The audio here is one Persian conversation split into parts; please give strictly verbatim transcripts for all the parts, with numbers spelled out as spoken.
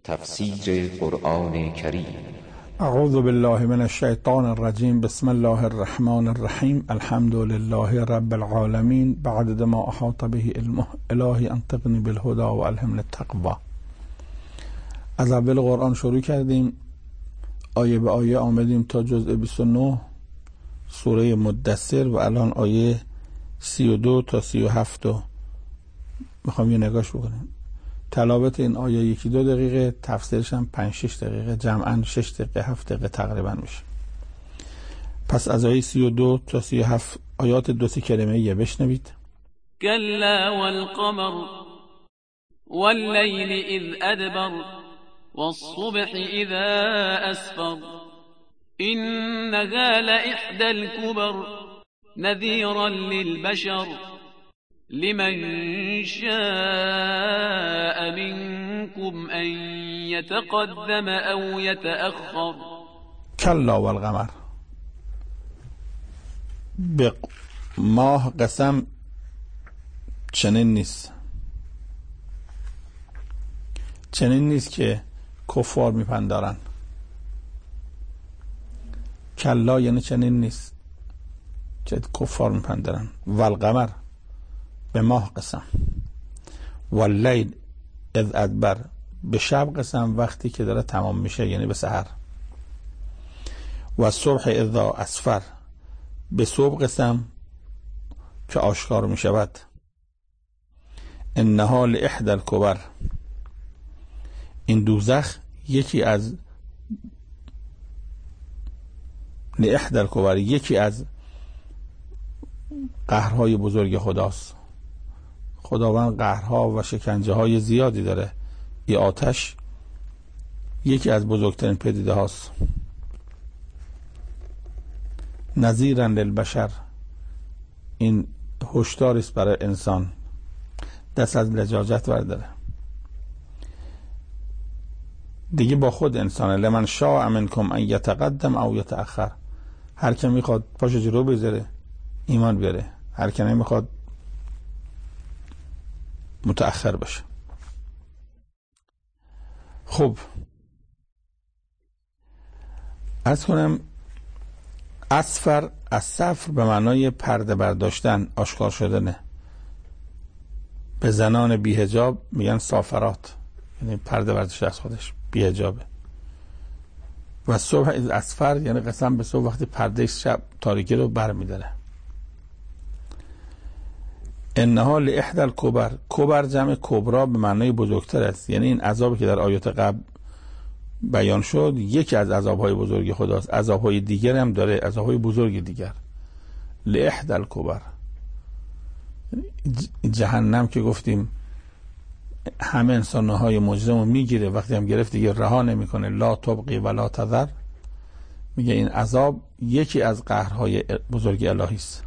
تفسیر قرآن کریم. اعوذ بالله من الشیطان الرجیم. بسم الله الرحمن الرحیم. الحمد لله رب العالمین. بعد ما احاط به علمه الهی انطقنی بالهدى و الهمنی التقوی. از اول قرآن شروع کردیم، آیه به آیه آمدیم تا جزء بیست و نه سوره مدثر و الان آیه سی و دو تا سی و هفت رو میخوام یه نگاش بکنیم. تلاوت این آیه یکی دو دقیقه، تفسیرش هم پنج شش دقیقه، جمعاً شش دقیقه هفت دقیقه تقریبا میشه. پس از آیه سی و دو تا سی و هفت آیات دو سی کلمه یه بشنوید. كلا والقمر والليل إذ أدبر والصبح إذا أسفر إنها لإحدى الكبر نذيرا للبشر لمن شاء منكم أن يتقدم أو يتأخر. کلا والقمر، به ماه قسم چنین نیست، چنین نیست که کفار میپندارن. کلا یعنی چنین نیست که کفار میپندارن. والقمر، به ماه قسم. واللیل اذ ادبر، به شب قسم وقتی که داره تمام میشه، یعنی به سحر. و صبح اذا اسفر، به صبح قسم که آشکار میشود. انها لاحدی الکبر، این دوزخ یکی از لاحدی الکبر یکی از قهرهای بزرگ خداست. خداوند قهرها و شکنجه های زیادی داره. این آتش یکی از بزرگترین پدیده هاست. نذیرا للبشر، این هشداری است برای انسان، دست از لجاجت برداره. دیگه با خود انسانه. لمن شاء منکم ان یتقدم او یتأخر، هر که میخواد پاشو جلو بذاره ایمان بیاره، هر که نمیخواد متأخر بشه. خب عرض کنم اسفر از صفر به معنای پرده برداشتن، آشکار شدنه. به زنان بی حجاب میگن صافرات، یعنی پرده برداشته از خودش، بی حجابه. و صبح از اسفر یعنی قسم به صبح وقتی پرده شب تاریکی رو بر میداره. انها لاحدی الکبر، کبر جمع کبرا به معنای بزرگتر است، یعنی این عذابی که در آیات قبل بیان شد یکی از عذابهای بزرگ خداست. عذابهای دیگر هم داره، عذابهای بزرگ دیگر. لاحدی الکبر، جهنم که گفتیم همه انسانهای مجرم رو میگیره، وقتی هم گرفت دیگه رها نمیکنه. لا تبقی ولا تذر، میگه این عذاب یکی از قهرهای بزرگ الهی است.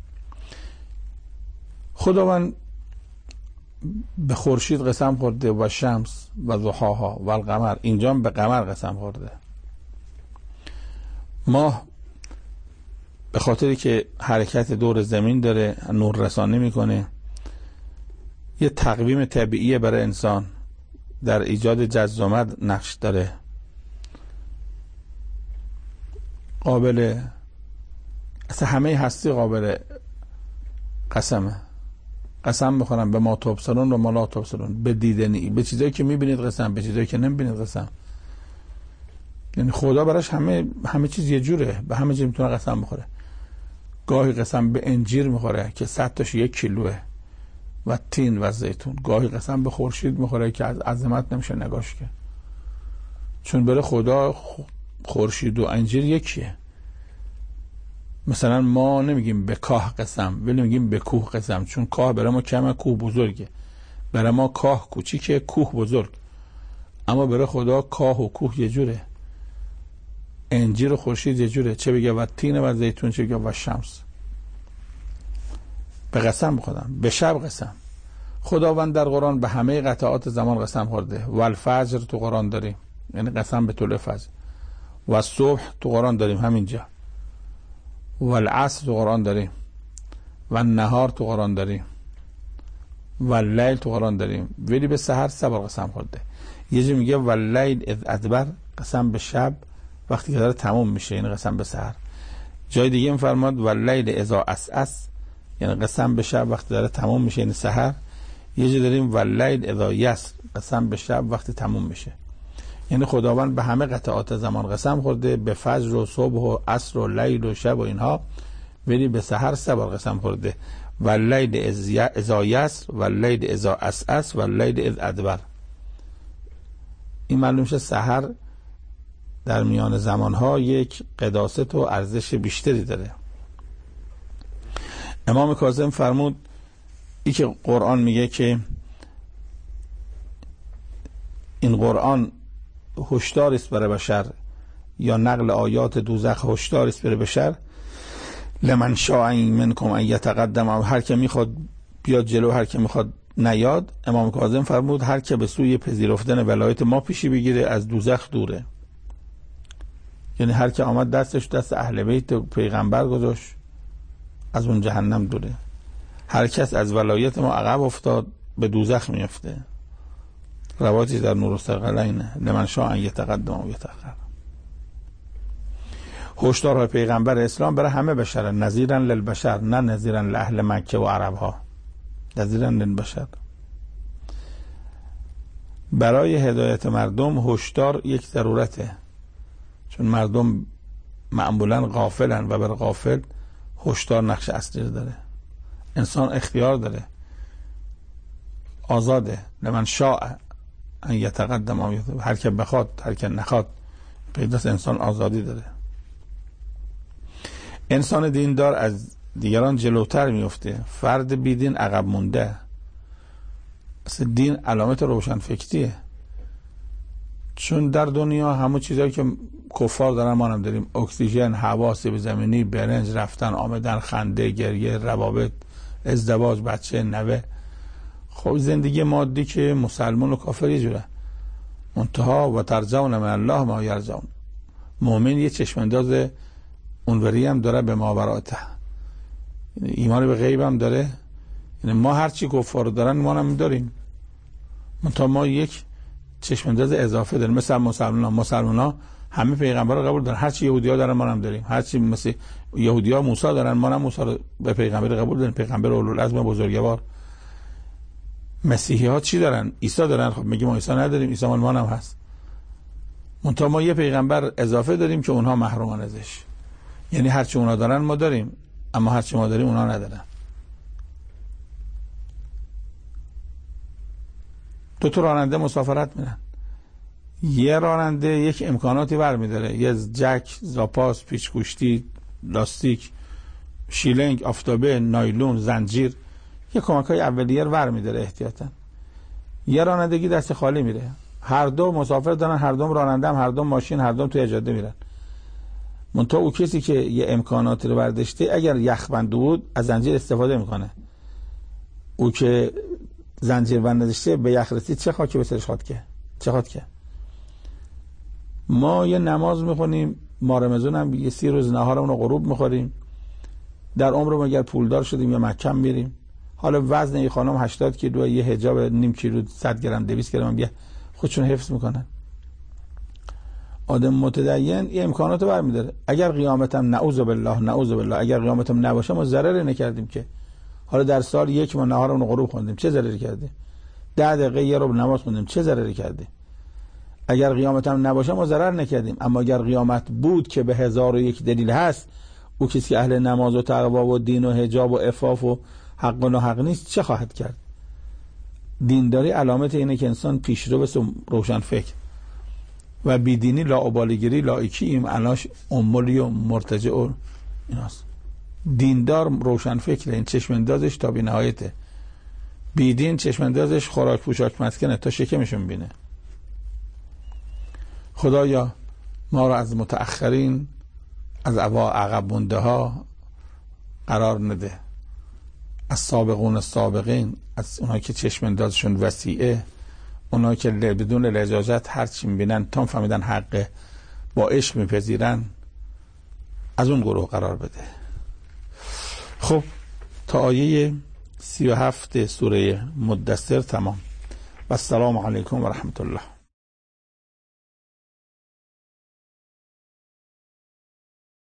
خداوند به خورشید قسم خورده و شمس و ضحاها و القمر، اینجا به قمر قسم خورده. ماه به خاطری که حرکت دور زمین داره، نور رسانی میکنه، یه تقویم طبیعی برای انسان، در ایجاد جذب و مد نقش داره. قابل اصلا همه هستی قابل قسمه. قسم بخورم به ما تبصرون و ما لا تبصرون، به دیدنی، به چیزایی که میبینید قسم، به چیزایی که نمیبینید قسم. یعنی خدا براش همه همه چیز یه جوره، به همه چیز میتونه قسم بخوره. گاهی قسم به انجیر میخوره که صد تاش یک کیلوه و تین و زیتون. گاهی قسم به خورشید میخوره که از عظمت نمیشه نگاش که، چون برای خدا خورشید و انجیر یکیه. مثلا ما نمیگیم به کاه قسم، ولی میگیم به کوه قسم، چون کاه برای ما کمه، کوه بزرگه. برای ما کاه کوچیکه، کوه بزرگ. اما برای خدا کاه و کوه یه جوره، انجیر و خورشید یه جوره. چه بگه و تین و زیتون، چه بگه و شمس. به قسم بخودم، به شب قسم. خداوند در قرآن به همه قطعات زمان قسم خورده. و الفجر تو قرآن داریم، یعنی قسم به طلوع فجر. و صبح تو قرآن داریم همینجا. و العصر تو قرآن داریم. و نهار تو قرآن داریم. و لیل تو قرآن داریم. ولی به سحر سه بار قسم خورده. یه جا میگه واللیل اذ ادبر، قسم به شب وقتی که داره تموم میشه، یعنی قسم به سحر. جای دیگه میفرماد واللیل اذا عسعس، یعنی قسم به شب وقتی داره تموم میشه، یعنی سحر. یه جا داریم واللیل اذا یسر، قسم به شب وقتی تموم میشه. یعنی خداوند به همه قطعات زمان قسم خورده، به فجر و صبح و عصر و لیل و شب و اینها، ولی به سحر سه بار قسم خورده. واللیل اذا یسر، واللیل اذا عسعس، واللیل اذ ادبر. این معلوم شه سحر در میان زمانها یک قداست و ارزش بیشتری داره. امام کاظم فرمود ای که قرآن میگه که این قرآن هشدار است برای بشر، یا نقل آیات دوزخ هشدار است برای بشر، لمن شاء منکم ان یتقدم، هر که میخواد بیاد جلو، هر که میخواد نیاد. امام کاظم فرمود هر که به سوی پذیرفتن ولایت ما پیشی بگیره از دوزخ دوره. یعنی هر که آمد دستش دست اهل بیت پیغمبر گذاشت، از اون جهنم دوره. هر کس از ولایت ما عقب افتاد به دوزخ میفته. روایتی در نور الثقلین لمن شاء ان یتقدم و یتأخر. هشدارهای پیغمبر اسلام برای همه بشر، نذیرا للبشر، نه نذیرا لاهل مکه و عرب ها، نذیرا للبشر. برای هدایت مردم هشدار یک ضرورته، چون مردم معمولا غافلن و بر غافل هشدار نقش اصلی داره. انسان اختیار داره، آزاده. لمن شاء ان یتقدم و یتأخر، هر که بخواد، هر که نخواد. پیداست انسان آزادی داره. انسان دیندار از دیگران جلوتر میفته، فرد بیدین عقب مونده. اصلا دین علامت روشن فکریه، چون در دنیا همه چیزایی که کفار دارن ما هم داریم. اکسیژن، هوا، سیب زمینی، برنج، رفتن آمدن، خنده، گریه، روابط، ازدواج، بچه، نوه. خب زندگی مادی که مسلمان و کافر یه جوره. منتها و ترجون من الله ما یرجون. مؤمن یه چشمانداز اونوری هم داره به ماوراء، ایمان به غیب هم داره. یعنی ما هر چی کفار دارن ما هم داریم، منتها ما یک چشمانداز اضافه داریم. مثلا مسلمان مسلمان همه پیغمبر رو قبول دارن، هر چی یهودی‌ها دارن ما هم داریم. هر چی مثل یهودی‌ها موسی دارن ما هم موسی رو به پیغمبر قبول داریم، پیغمبر اولوالعزم بزرگوار. مسیحی‌ها چی دارن؟ عیسی دارن. خب میگیم ما عیسی نداریم، عیسی مال ما هم هست. منتها ما یه پیغمبر اضافه داریم که اونها محرومن ازش. یعنی هر چی اونها دارن ما داریم، اما هر چی ما داریم اونها ندارن. دو تا راننده مسافرت میرن، یه راننده یک امکاناتی برمی‌داره، یه جک، زاپاس، پیچ‌گوشتی، لاستیک، شیلنگ، آفتابه، نایلون، زنجیر، یه کمک‌های اولیه رو برمی‌داره احتیاطاً. یه رانندگی دست خالی میره. هر دو مسافر دارن، هر دو راننده هم، هر دو ماشین، هر دو توی جاده میرن. منتها او کسی که یه امکاناتی رو برداشته اگر یخبند بود از زنجیر استفاده میکنه. او که زنجیر بند نداشته به یخ رسید چه خاکی به سرش خواهد که چه خواهد که. ما یه نماز میخونیم، ما رمضان هم یه سی روز نهارمون رو غروب میخوریم. در عمرم اگر پولدار شدیم یا مکه میریم. حالا وزن این خانم هشتاد کیلو، یه حجاب نیم کیلو، صد گرم، دویست گرم بیا خودشون حفظ میکنن. آدم متدین یه امکاناتو برمی‌داره. اگر قیامتم نعوذ بالله نعوذ بالله اگر قیامتم نباشه ما ضرری نکردیم که. حالا در سال یک ما نهارمون رو غروب خوندیم، چه ضرری کردیم؟ ده دقیقه یه رو نماز خوندیم، چه ضرری کردیم؟ اگر قیامتم نباشه ما ضرر نکردیم. اما اگر قیامت بود که به هزار و یک دلیل هست، او کسی که اهل نماز و تقوا و دین و حجاب و عفاف و حق و ناحق نیست چه خواهد کرد؟ دینداری علامت اینه که انسان پیشرو بس روشن فکر و بیدینی لاابالیگری لایکی این عناش امولی و مرتجع و ایناست. دیندار روشن فکره، این چشماندازش تا بی نهایته. بیدین چشماندازش خوراک پوشاک مسکنه تا شکمشون بینه. خدایا ما را از متأخرین، از عقب مونده ها قرار نده، از سابقون السابقین، از اونایی که چشماندازشون وسیعه، اونایی که بدون لجاجت هر چی میبینن تا فهمیدن حقه با عشق میپذیرن، از اون گروه قرار بده. خب تا آیه سی و هفت سوره مدثر تمام. و السلام علیکم و رحمت الله.